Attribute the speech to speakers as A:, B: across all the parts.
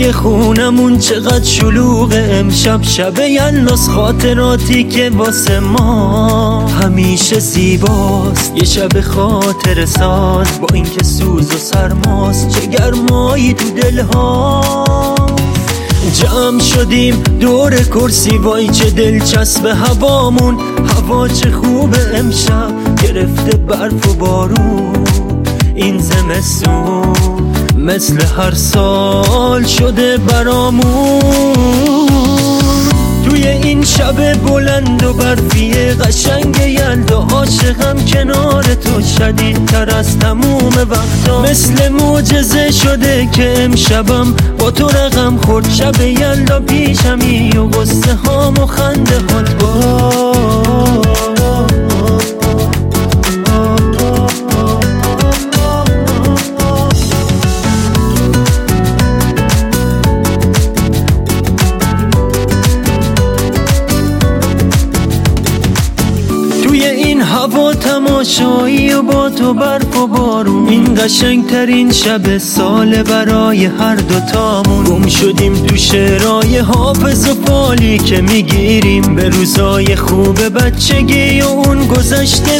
A: توی خونمون چقدر شلوغه امشب، شب یلداز، خاطراتی که واسه ما همیشه زیباست. یه شب خاطر ساز با اینکه سوز و سرماست، چه گرمایی تو دلها. جمع شدیم دور کرسی، وای چه دلچسب هوامون، هوا چه خوبه امشب، گرفته برف و بارون. این زمستون مثل هر سال شده برامون. توی این شب بلند و برفی قشنگ یلدا، عاشقم کنار تو شدیدتر از تموم وقتا. مثل معجزه شده که امشبم با تو رقم خورد، شب یلدا پیشمی و قصه هام و خنده هات با. هوا تماشایی و با تو برف و بارون، این قشنگ ترین شب سال برای هر دوتامون. گم شدیم تو شعرهای حافظ و فالی که میگیریم، به روزای خوب بچگی و اون گذشته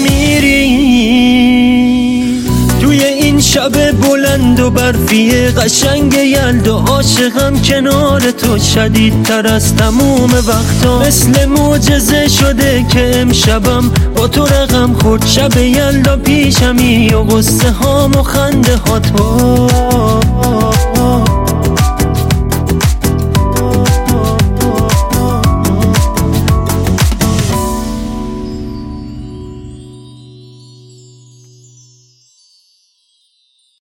A: میریم. توی این شب بلند و برفی قشنگ یلدا، عاشقم کنار تو شدیدتر از تموم وقتا. مثل معجزه شده که امشبم با تو رقم خورد، شب یلدا پیشمی و قصه هام و خنده هات.